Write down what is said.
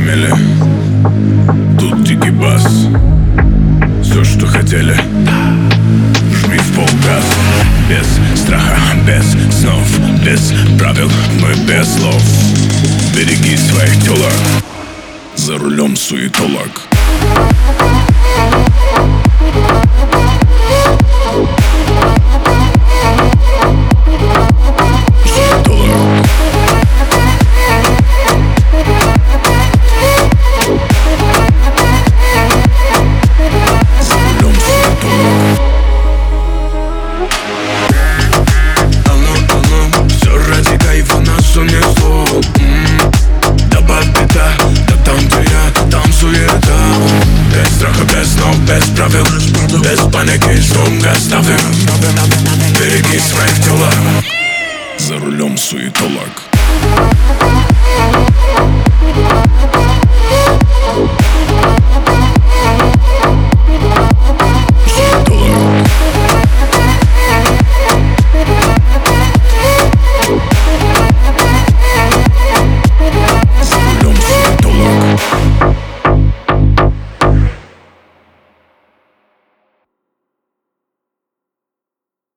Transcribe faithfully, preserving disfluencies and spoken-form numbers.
имели. Тут дикий бас. Все, что хотели, жми в полгаз. Без страха, без снов, без правил, мы без слов. Береги своих телок, за рулем суетолог. Без правил, без паники, сумка ставим. Береги своих телок, за рулем суетолог.